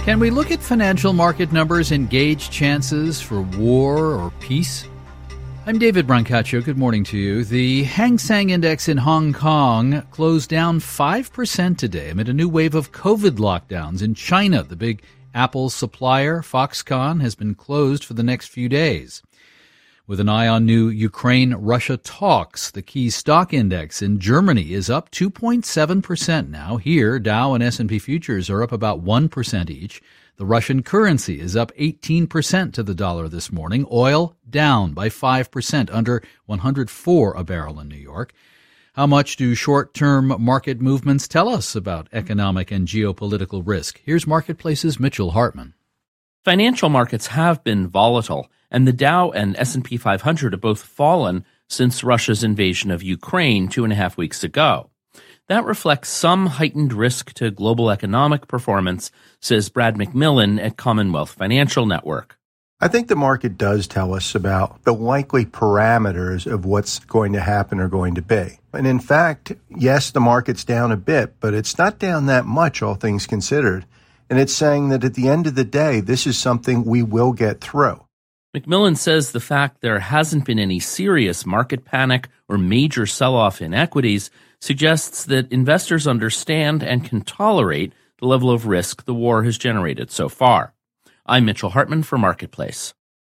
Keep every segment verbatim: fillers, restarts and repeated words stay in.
Can we look at financial market numbers and gauge chances for war or peace? I'm David Brancaccio. Good morning to you. The Hang Seng Index in Hong Kong closed down five percent today amid a new wave of COVID lockdowns in China. The big Apple supplier, Foxconn, has been closed for the next few days. With an eye on new Ukraine-Russia talks, the key stock index in Germany is up two point seven percent now. Here, Dow and S and P futures are up about one percent each. The Russian currency is up eighteen percent to the dollar this morning. Oil down by five percent, under one hundred four a barrel in New York. How much do short-term market movements tell us about economic and geopolitical risk? Here's Marketplace's Mitchell Hartman. Financial markets have been volatile, and the Dow and S and P five hundred have both fallen since Russia's invasion of Ukraine two and a half weeks ago. That reflects some heightened risk to global economic performance, says Brad McMillan at Commonwealth Financial Network. I think the market does tell us about the likely parameters of what's going to happen or going to be. And in fact, yes, the market's down a bit, but it's not down that much, all things considered. And it's saying that at the end of the day, this is something we will get through. McMillan says the fact there hasn't been any serious market panic or major sell-off in equities suggests that investors understand and can tolerate the level of risk the war has generated so far. I'm Mitchell Hartman for Marketplace.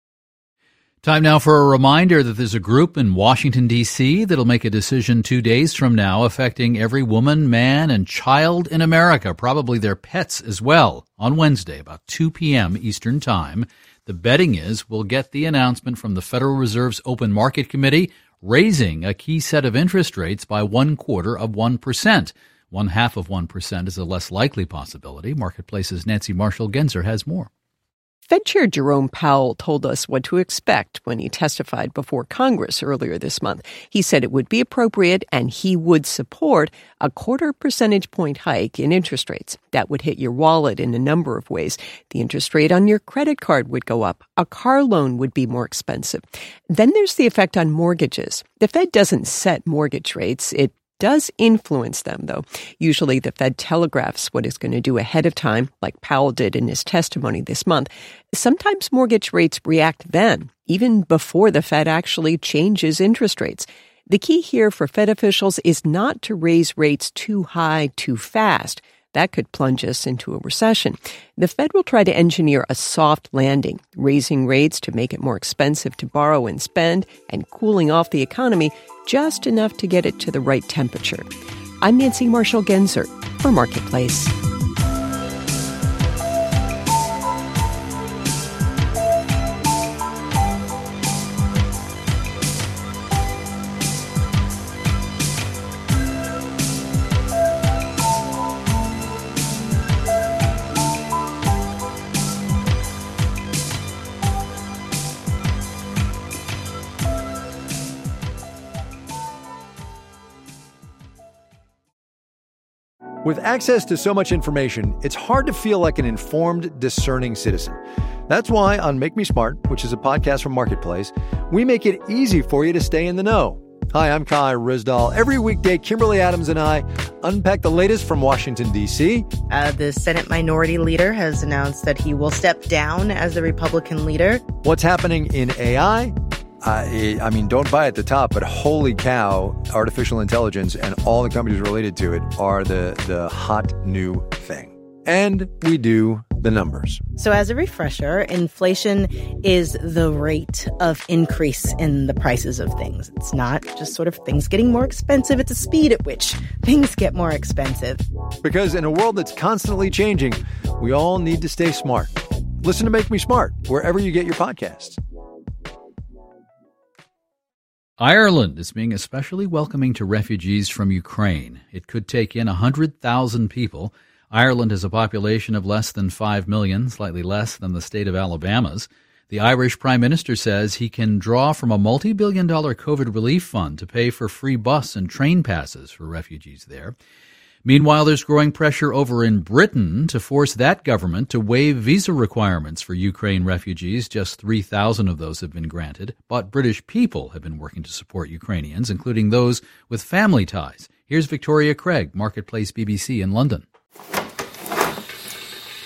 Time now for a reminder that there's a group in Washington, D C that'll make a decision two days from now affecting every woman, man, and child in America, probably their pets as well, on Wednesday, about two p.m. Eastern Time. The betting is we'll get the announcement from the Federal Reserve's Open Market Committee raising a key set of interest rates by one quarter of one percent. One half of one percent is a less likely possibility. Marketplace's Nancy Marshall-Genzer has more. Fed Chair Jerome Powell told us what to expect when he testified before Congress earlier this month. He said it would be appropriate and he would support a quarter percentage point hike in interest rates. That would hit your wallet in a number of ways. The interest rate on your credit card would go up. A car loan would be more expensive. Then there's the effect on mortgages. The Fed doesn't set mortgage rates. It does influence them, though. Usually the Fed telegraphs what it's going to do ahead of time, like Powell did in his testimony this month. Sometimes mortgage rates react then, even before the Fed actually changes interest rates. The key here for Fed officials is not to raise rates too high too fast. That could plunge us into a recession. The Fed will try to engineer a soft landing, raising rates to make it more expensive to borrow and spend, and cooling off the economy just enough to get it to the right temperature. I'm Nancy Marshall-Genzer for Marketplace. With access to so much information, it's hard to feel like an informed, discerning citizen. That's why on Make Me Smart, which is a podcast from Marketplace, we make it easy for you to stay in the know. Hi, I'm Kai Rizdal. Every weekday, Kimberly Adams and I unpack the latest from Washington, D C. Uh, the Senate Minority Leader has announced that he will step down as the Republican leader. What's happening in A I? Uh, I mean, don't buy at the top, but holy cow, artificial intelligence and all the companies related to it are the, the hot new thing. And we do the numbers. So as a refresher, inflation is the rate of increase in the prices of things. It's not just sort of things getting more expensive. It's the speed at which things get more expensive. Because in a world that's constantly changing, we all need to stay smart. Listen to Make Me Smart wherever you get your podcasts. Ireland is being especially welcoming to refugees from Ukraine. It could take in one hundred thousand people. Ireland has a population of less than five million, slightly less than the state of Alabama's. The Irish Prime Minister says he can draw from a multi-billion dollar COVID relief fund to pay for free bus and train passes for refugees there. Meanwhile, there's growing pressure over in Britain to force that government to waive visa requirements for Ukraine refugees. Just three thousand of those have been granted, but British people have been working to support Ukrainians, including those with family ties. Here's Victoria Craig, Marketplace B B C in London.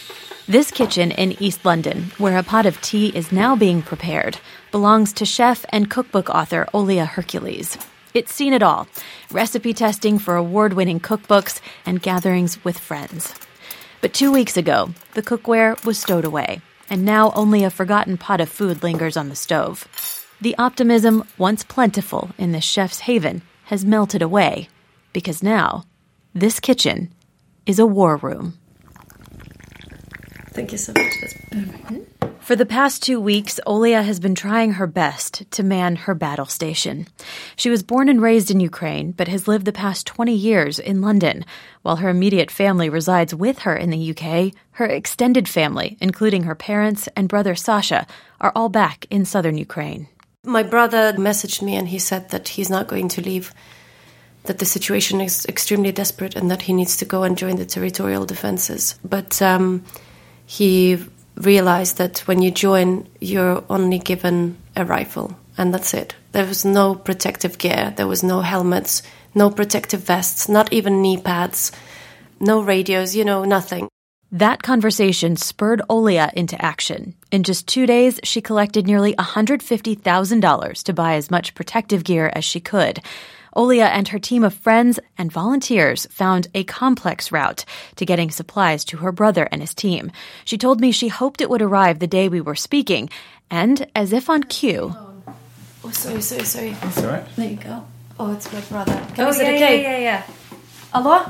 This kitchen in East London, where a pot of tea is now being prepared, belongs to chef and cookbook author Olia Hercules. It's seen it all, recipe testing for award-winning cookbooks and gatherings with friends. But two weeks ago, the cookware was stowed away, and now only a forgotten pot of food lingers on the stove. The optimism once plentiful in this chef's haven has melted away, because now this kitchen is a war room. Thank you so much. That's perfect. For the past two weeks, Olia has been trying her best to man her battle station. She was born and raised in Ukraine, but has lived the past twenty years in London. While her immediate family resides with her in the U K, her extended family, including her parents and brother Sasha, are all back in southern Ukraine. My brother messaged me and he said that he's not going to leave, that the situation is extremely desperate and that he needs to go and join the territorial defenses. But um, he realized that when you join, you're only given a rifle, and that's it. There was no protective gear, there was no helmets, no protective vests, not even knee pads, no radios, you know, nothing. That conversation spurred Olia into action. In just two days, she collected nearly one hundred fifty thousand dollars to buy as much protective gear as she could. Olia and her team of friends and volunteers found a complex route to getting supplies to her brother and his team. She told me she hoped it would arrive the day we were speaking, and as if on cue... Oh, sorry, sorry, sorry. That's all right. There you go. Oh, it's my brother. Can oh, we yeah, okay? yeah, yeah, yeah. Hello?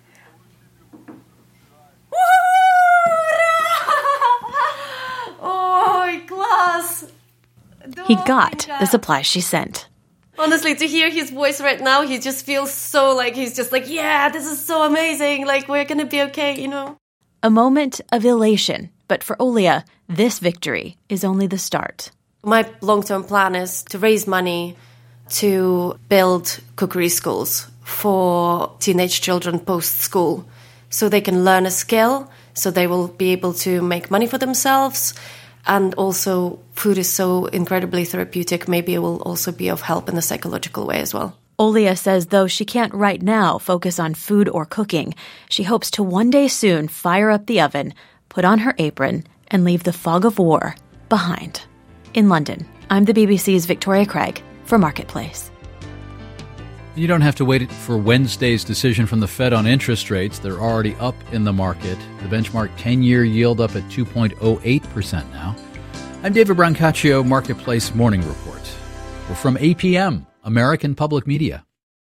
Oh, class! He got the supplies she sent. Honestly, to hear his voice right now, he just feels so like, he's just like, yeah, this is so amazing. Like, we're going to be okay, you know? A moment of elation. But for Olia, this victory is only the start. My long-term plan is to raise money to build cookery schools for teenage children post-school so they can learn a skill, so they will be able to make money for themselves. And also, food is so incredibly therapeutic. Maybe it will also be of help in a psychological way as well. Olia says though she can't right now focus on food or cooking, she hopes to one day soon fire up the oven, put on her apron, and leave the fog of war behind. In London, I'm the B B C's Victoria Craig for Marketplace. You don't have to wait for Wednesday's decision from the Fed on interest rates. They're already up in the market. The benchmark ten-year yield up at two point oh eight percent now. I'm David Brancaccio, Marketplace Morning Report. We're from A P M, American Public Media.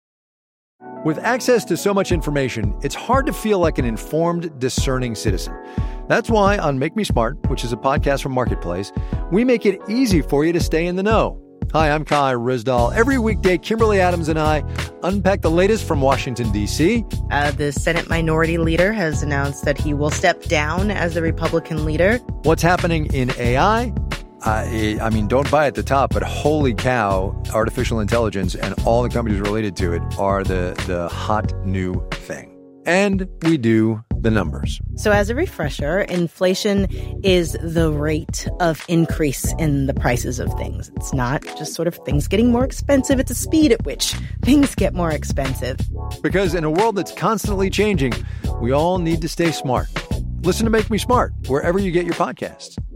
With access to so much information, it's hard to feel like an informed, discerning citizen. That's why on Make Me Smart, which is a podcast from Marketplace, we make it easy for you to stay in the know. Hi, I'm Kai Rizdal. Every weekday, Kimberly Adams and I unpack the latest from Washington, D C. Uh, the Senate Minority Leader has announced that he will step down as the Republican leader. What's happening in A I? Uh, I mean, don't buy at the top, but holy cow, artificial intelligence and all the companies related to it are the, the hot new thing. And we do the numbers. So as a refresher, inflation is the rate of increase in the prices of things. It's not just sort of things getting more expensive. It's the speed at which things get more expensive. Because in a world that's constantly changing, we all need to stay smart. Listen to Make Me Smart wherever you get your podcasts.